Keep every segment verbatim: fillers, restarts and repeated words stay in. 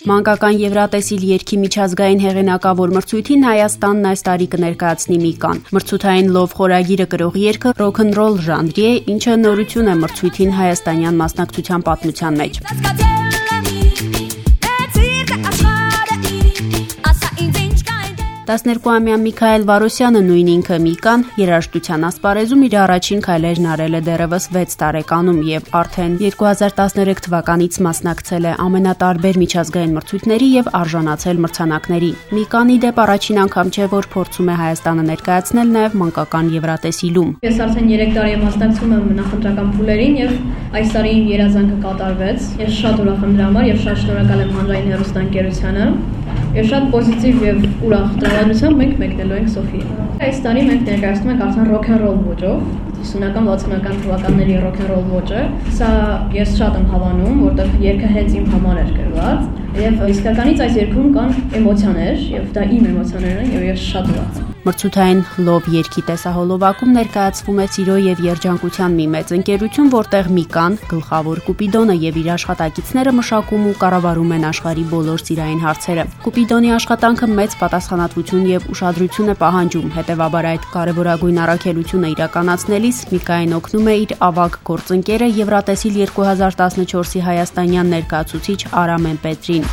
Մանկական եվրատեսիլ երգի միջազգային հեղինակավոր մրցույթին Հայաստանն այս տարի կներկայացնի Միկան։ Մրցութային լով խորագիրը կրող երգը ռոքնռոլ ժանրի է, ինչը նորություն է մրցույթին հայաստանյան մասնակցության պատմության մեջ։ տասներկուամյա Միքայել Վարոսյանը նույն ինքը Միկան երաժշտության ասպարեզում իր առաջին քայլերն արել է դեռևս վեց տարեկանում եւ արդեն երկու հազար տասներեք թվականից մասնակցել է ամենատարբեր միջազգային մրցույթների եւ արժանացել մրցանակների։ Միկան ի դեպ առաջին անգամ չէ, որ փորձում է Հայաստանը ներկայացնել նաեւ մանկական եվրատեսիլում։ Ես արդեն երեք տարի եմ մասնակցում եմ նախընտրական փուլերին եւ այս տարի իմ երազանքը կատարվեց։ Ես շատ ուրախ եմ դրա համար եւ շատ շնորհակալ եմ հանրային հեռուստաընկերությանը։ Ես շատ պոզիտիվ եւ ուրախ տրամադրությամբ մենք մեկնելու ենք Սոֆիա։ Այս տարի մենք ներկայացնում ենք արդեն ռոքնռոլ ոճով, ութսունական վաթսունական թվականների ռոքնռոլ ոճը։ Սա ես շատ եմ հավանում, որտեղ երգը հենց իմ համար էր գրված եւ իսկականից այս երգում կան էմոցիաներ եւ դա իմ էմոցիաներն են եւ ես շատ ուրախ եմ։ Մրցութային լով երգի տեսահոլովակում ներկայացվում է սիրո եւ երջանկության մի մեծ ընկերություն, որտեղ Միկան, գլխավոր Կուպիդոնը եւ իր աշխատակիցները մշակում ու կառավարում են աշխարհի բոլոր ծիրային հարցերը։ Կուպիդոնի աշխատանքը մեծ պատասխանատվություն եւ ուշադրություն է պահանջում, հետեւաբար այդ կարեւորագույն առաքելությունը իրականացնելիս Միկային օգնում է իր ավագ գործընկերը Եվրատեսիլ երկու հազար տասնչորսի հայաստանյան ներկայացուցիչ Արամեն Պետրին։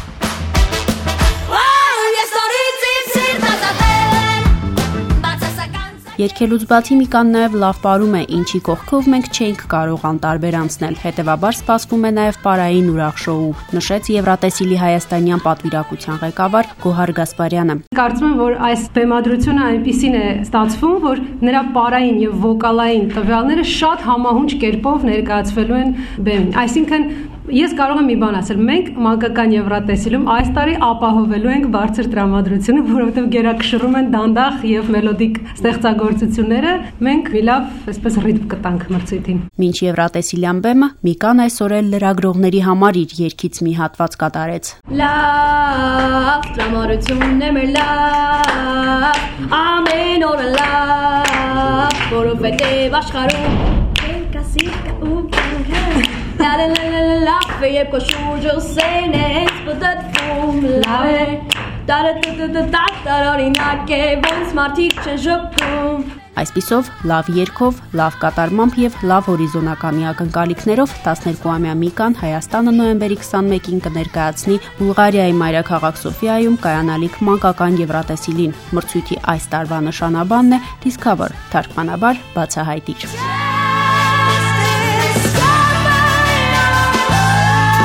Երգելուց բացի Միկան նաև լավ պարում է, ինչի կողքով մենք չէինք կարող անտարբեր անցնել, հետևաբար սպասվում է նաև պարային ուրախ շոու, նշեց Եվրատեսիլի հայաստանյան պատվիրակության ղեկավար Գոհար Գասպարյանը։ Կարծում եմ, որ այս բեմադրությունը այնպիսին է ստացվում, որ նրա պարային եւ վոկալային տվյալները շատ համահունչ կերպով ներկայացվելու են բեմին։ Այսինքն ես կարող եմ մի բան ասել, մենք մանկական եվրատեսիլում այս տարի ապահովելու ենք բարձր տրամադրությունը, որովհետև գերակշռում են դանդաղ եւ մելոդիկ ստեղծագործությունները, մենք մի լավ, այսպես ռիթմ կտանք մրցույթին։ Մինչ Եվրատեսիլյան բեմը Միկան այսօր էլ լրագրողների համար իր երգից մի հատված կատարեց։ Լավ, տրամադրությունն է մեր լավ, ամեն օրը լավ, որովհետև աշխարհում կասիկա ու կանգ La la la la la la, feye koşucu seni spıdatum lave. Da da da da da da da orinake von smartik çejokum. Այսպիսով, լավ երգով, լավ կատարմամբ եւ լավ հորիզոնականի ակնկալիքներով տասներկուամյա Միկան Հայաստանը նոյեմբերի քսանմեկին կներկայացնի Բուլղարիայի մայրաքաղաք Սոֆիայում կայանալիք մանկական եվրատեսիլին։ Մրցույթի այս տարվա նշանաբանն է Discover, թարգմանաբար բացահայտիչ։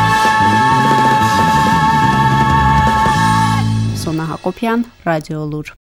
Սոնա Հակոբյան, Ռադիոլուր։